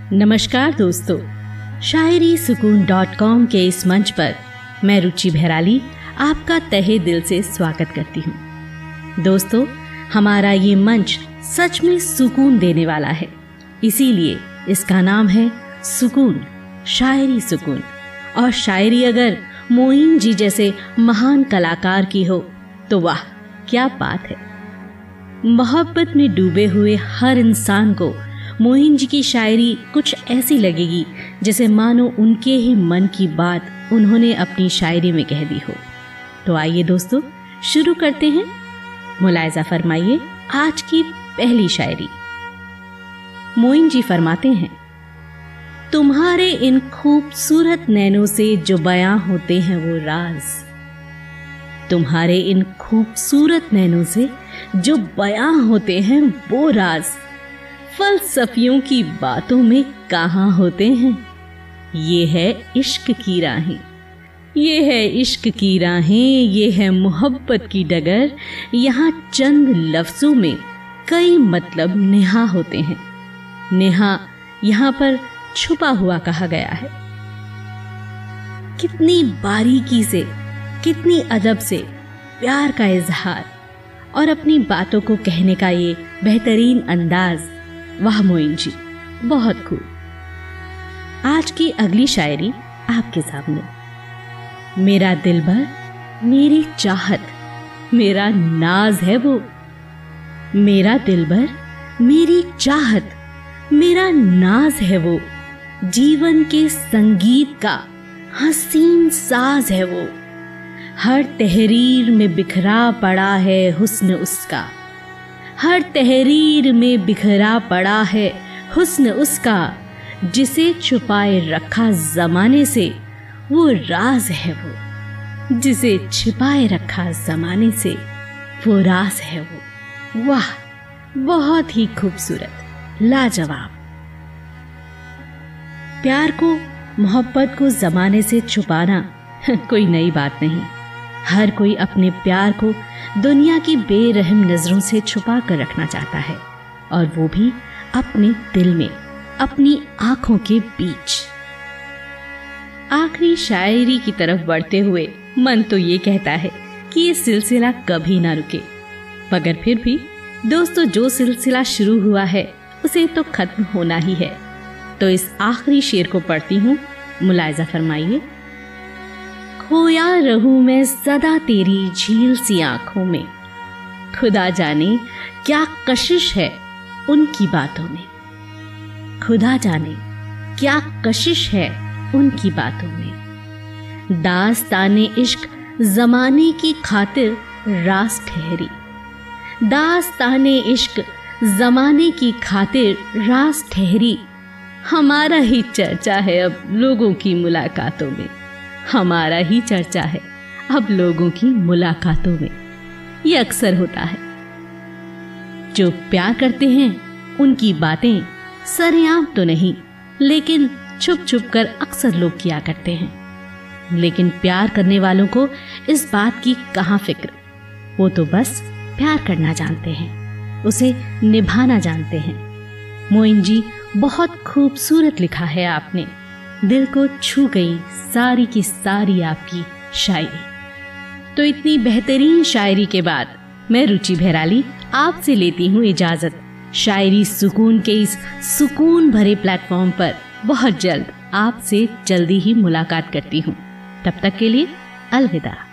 नमस्कार दोस्तों, शायरीसुकून.com के इस मंच पर मैं रुचि भैराली आपका तहे दिल से स्वागत करती हूँ। दोस्तों, हमारा ये मंच सच में सुकून देने वाला है, इसीलिए इसका नाम है सुकून, शायरी सुकून। और शायरी अगर मोइन जी जैसे महान कलाकार की हो तो वाह क्या बात है। मोहब्बत में डूबे हुए हर इंसान को मोइन जी की शायरी कुछ ऐसी लगेगी जैसे मानो उनके ही मन की बात उन्होंने अपनी शायरी में कह दी हो। तो आइए दोस्तों शुरू करते हैं। मुलायजा फरमाइए आज की पहली शायरी। मोइन जी फरमाते हैं, तुम्हारे इन खूबसूरत नैनों से जो बयां होते हैं वो राज, तुम्हारे इन खूबसूरत नैनों से जो बयां होते हैं वो राज, फलसफियों की बातों में कहाँ होते हैं। ये है इश्क की राहें, ये है इश्क की राहें, ये है मोहब्बत की डगर, यहाँ चंद लफ्जों में कई मतलब नेहा होते हैं। नेहा यहाँ पर छुपा हुआ कहा गया है। कितनी बारीकी से, कितनी अदब से प्यार का इजहार और अपनी बातों को कहने का ये बेहतरीन अंदाज, वाह मोइन जी, बहुत खूब। आज की अगली शायरी आपके सामने। मेरा दिलबर, मेरी चाहत, मेरा नाज है वो, मेरा दिलबर, मेरी चाहत, मेरा नाज है वो, जीवन के संगीत का हसीन साज है वो, हर तहरीर में बिखरा पड़ा है हुस्न उसका, हर तहरीर में बिखरा पड़ा है हुस्न उसका, जिसे छुपाए रखा जमाने से वो राज है वो, जिसे छिपाए रखा जमाने से वो राज है वो। वाह, बहुत ही खूबसूरत, लाजवाब। प्यार को, मोहब्बत को जमाने से छुपाना कोई नई बात नहीं। हर कोई अपने प्यार को दुनिया की बेरहम नजरों से छुपा कर रखना चाहता है, और वो भी अपने दिल में, अपनी आंखों के बीच। आखिरी शायरी की तरफ बढ़ते हुए मन तो ये कहता है कि ये सिलसिला कभी ना रुके, मगर फिर भी दोस्तों जो सिलसिला शुरू हुआ है उसे तो खत्म होना ही है। तो इस आखिरी शेर को पढ़ती हूँ, मुलायजा फरमाइए। खोया रहूं मैं सदा तेरी झील सी आंखों में, खुदा जाने क्या कशिश है उनकी बातों में, खुदा जाने क्या कशिश है उनकी बातों में। दास्ताने इश्क जमाने की खातिर रास ठहरी, दास्ताने इश्क जमाने की खातिर रास ठहरी, हमारा ही चर्चा है अब लोगों की मुलाकातों में, हमारा ही चर्चा है अब लोगों की मुलाकातों में। ये अक्सर होता है, जो प्यार करते हैं उनकी बातें सरेआम तो नहीं, लेकिन छुप छुप कर अक्सर लोग किया करते हैं। लेकिन प्यार करने वालों को इस बात की कहाँ फिक्र, वो तो बस प्यार करना जानते हैं, उसे निभाना जानते हैं। मोइन जी, बहुत खूबसूरत लिखा है आपने, दिल को छू गई सारी की सारी आपकी शायरी। तो इतनी बेहतरीन शायरी के बाद मैं रुचि भैराली आपसे लेती हूँ इजाजत। शायरी सुकून के इस सुकून भरे प्लेटफॉर्म पर बहुत जल्द आपसे जल्दी ही मुलाकात करती हूँ। तब तक के लिए अलविदा।